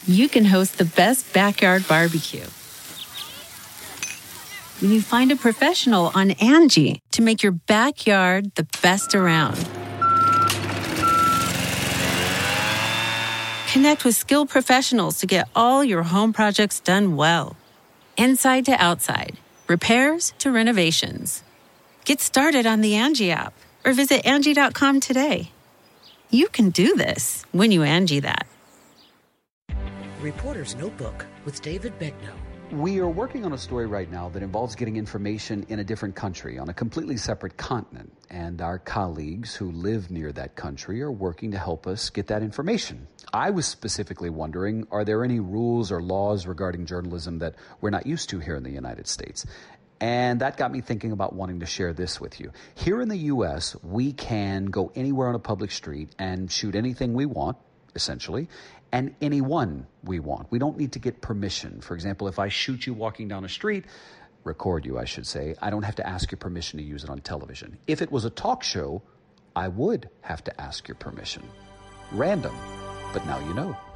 you can host the best backyard barbecue. When you find a professional on Angie to make your backyard the best around. Connect with skilled professionals to get all your home projects done well. Inside to outside, repairs to renovations. Get started on the Angie app or visit Angie.com today. You can do this when you Angie that. Reporter's Notebook with David Begnaud. We are working on a story right now that involves getting information in a different country, on a completely separate continent. And our colleagues who live near that country are working to help us get that information. I was specifically wondering, are there any rules or laws regarding journalism that we're not used to here in the United States? And that got me thinking about wanting to share this with you. Here in the U.S., we can go anywhere on a public street and shoot anything we want, essentially, and anyone we want. We don't need to get permission. For example, if I shoot you walking down a street, record you, I should say, I don't have to ask your permission to use it on television. If it was a talk show, I would have to ask your permission. Random, but now you know.